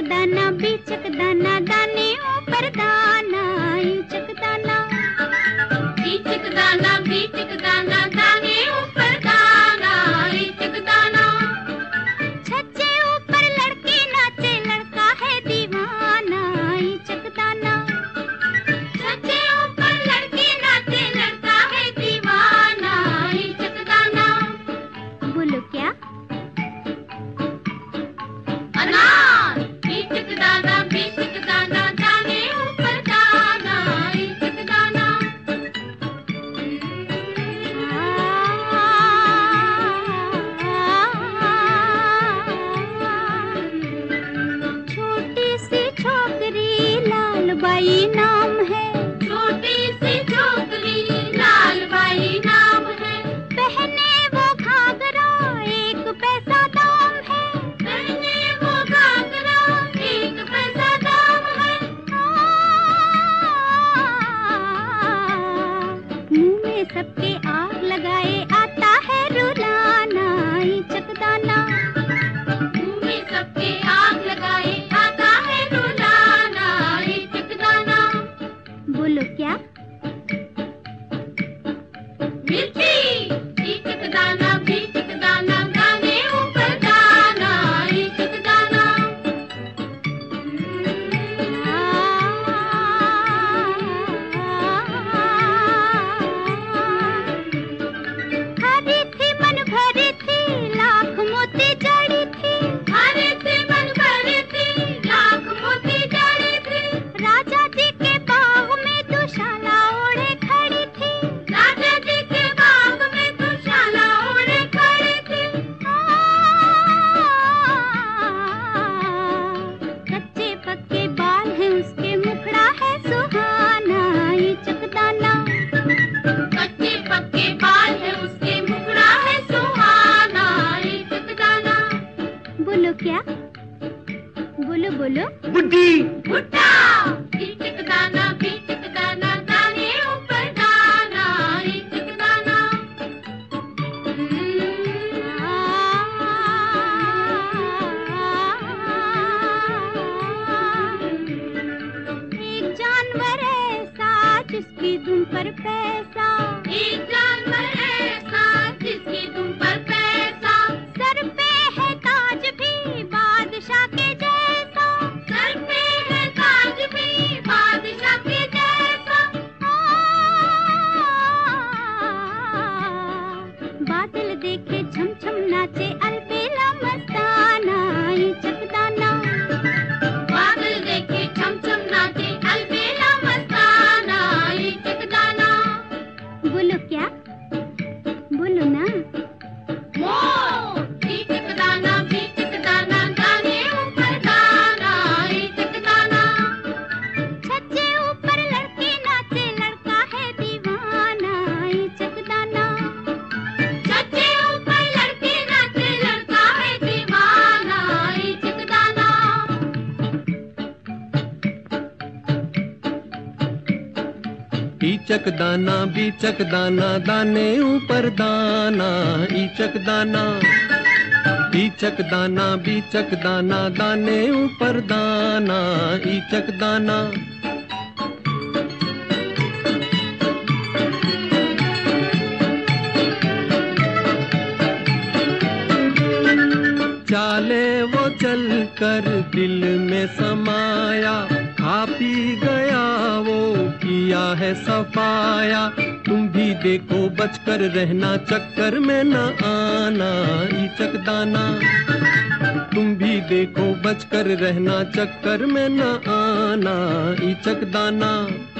दाना बीचक दाना दाने ऊपर दाना ईचक दाना बीचक दाना बीचक दाना दाने ऊपर दाना ईचक दाना छज्जे ऊपर लड़के नाचे लड़का है दीवाना ईचक दाना छज्जे ऊपर लड़के नाचे लड़का है दीवाना ईचक दाना बोलो क्या अनार बीचक दाना बीचक दाना दाने ऊपर दाना ईचक दाना छोटी सी छोकरी लाल बाई नाम है छोटी सी छोकरी लाल बाई नाम है पहने वो घाघरा एक पैसा दाम है पहने वो घाघरा एक पैसा दाम है मुंह में सबके आग लगाए आता है रुलाना ईचक दाना मुंह में सबके आग लगाए आता है रुलाना ईचक दाना बोलो क्या मिर्ची ईचक दाना बीचक दाना दाने ऊपर दाना ईचक दाना हरी थी मन भरी थी लाख मोती जड़ी थी हरी थी मन भरी थी लाख मोती जड़ी थी राजा जी के बाग में दुशाला ओढ़े खड़ी थी राजा जी के बाग में दुशाला ओढ़े खड़ी थी कच्चे पक्के बाल हैं उसके मुखड़ा है सुहाना ईचक दाना कच्चे पक्के बाल है उसके मुखड़ा है सुहाना ईचक दाना बोलो क्या बोलो बोलो बुड्ढी भुट्टा ईचक दाना बीचक दाना दाने ऊपर दाना ईचक दाना एक जानवर ऐसा जिसकी धुन पर पैसा एक जानवर ऐसा जिसकी धुन पर पैसा सर पे है ताज भी बादशाह के जैसा सर पे है ताज भी बादशाह के जैसा बादल देखे झम झम नाचे अलबेला मस्ताना ईचक दाना बादल देखे झम झम नाचे अलबेला मस्ताना ईचक दाना बोलो क्या बोलो ना मोर ईचक दाना बीचक दाना दाने ऊपर दाना ईचक दाना छज्जे ऊपर लड़के नाचे लड़का है दीवाना ईचक दाना छज्जे ऊपर लड़के नाचे लड़का है दीवाना ईचक दाना ईचक दाना बीचक दाना दाने ऊपर दाना ईचक दाना ईचक दाना बीचक दाना दाने ऊपर दाना ईचक दाना चाले वो चल कर दिल में समाया खा पी गया वो किया है सफाया तुम भी देखो बचकर रहना चक्कर में न आना ईचक दाना तुम भी देखो बचकर रहना चक्कर में न आना ईचक दाना